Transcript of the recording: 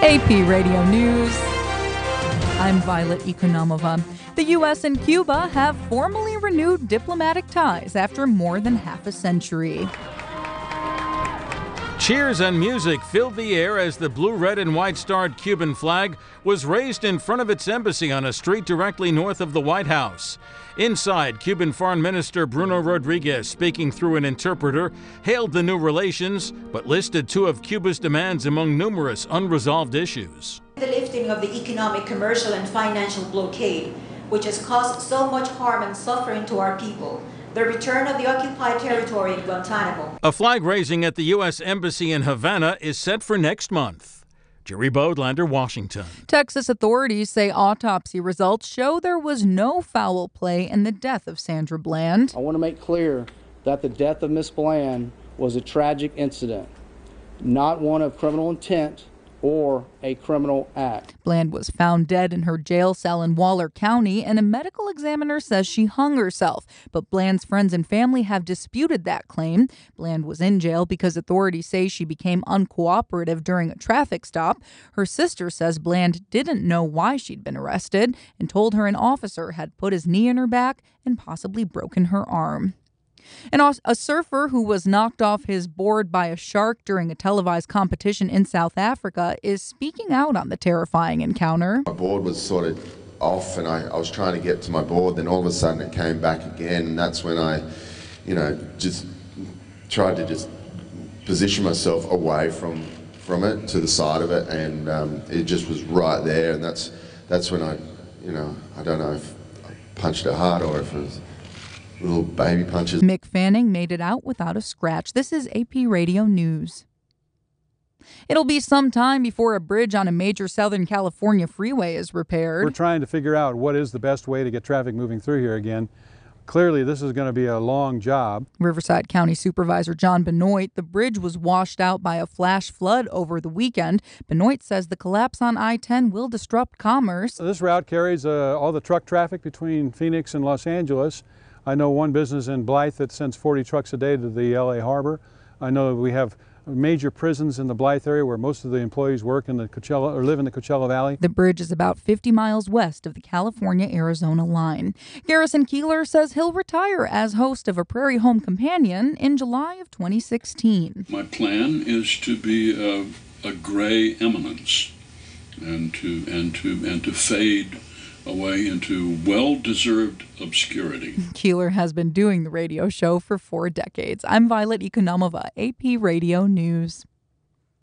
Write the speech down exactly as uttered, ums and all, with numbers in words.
A P Radio News. I'm Violet Economova. The U S and Cuba have formally renewed diplomatic ties after more than half a century. Cheers and music filled the air as the blue, red, and white starred Cuban flag was raised in front of its embassy on a street directly north of the White House. Inside, Cuban Foreign Minister Bruno Rodriguez, speaking through an interpreter, hailed the new relations, but listed two of Cuba's demands among numerous unresolved issues. The lifting of the economic, commercial, and financial blockade, which has caused so much harm and suffering to our people. The return of the occupied territory in Guantanamo. A flag raising at the U S Embassy in Havana is set for next month. Jerry Bodlander, Washington. Texas authorities say autopsy results show there was no foul play in the death of Sandra Bland. I want to make clear that the death of Miss Bland was a tragic incident, not one of criminal intent or a criminal act. Bland was found dead in her jail cell in Waller County, and a medical examiner says she hung herself. But Bland's friends and family have disputed that claim. Bland was in jail because authorities say she became uncooperative during a traffic stop. Her sister says Bland didn't know why she'd been arrested and told her an officer had put his knee in her back and possibly broken her arm. And a surfer who was knocked off his board by a shark during a televised competition in South Africa is speaking out on the terrifying encounter. My board was sort of off and I, I was trying to get to my board, then all of a sudden it came back again, and that's when I, you know, just tried to just position myself away from from it, to the side of it, and um, it just was right there, and that's that's when I, you know, I don't know if I punched it hard or if it was little baby punches. Mick Fanning made it out without a scratch. This is A P Radio News. It'll be some time before a bridge on a major Southern California freeway is repaired. We're trying to figure out what is the best way to get traffic moving through here again. Clearly, this is going to be a long job. Riverside County Supervisor John Benoit, the bridge was washed out by a flash flood over the weekend. Benoit says the collapse on I ten will disrupt commerce. This route carries uh, all the truck traffic between Phoenix and Los Angeles. I know one business in Blythe that sends forty trucks a day to the L A harbor. I know we have major prisons in the Blythe area where most of the employees work in the Coachella or live in the Coachella Valley. The bridge is about fifty miles west of the California-Arizona line. Garrison Keillor says he'll retire as host of A Prairie Home Companion in July of twenty sixteen. My plan is to be a, a gray eminence and to and to and to fade away into well-deserved obscurity. Keillor has been doing the radio show for four decades. I'm Violet Economova, A P Radio News.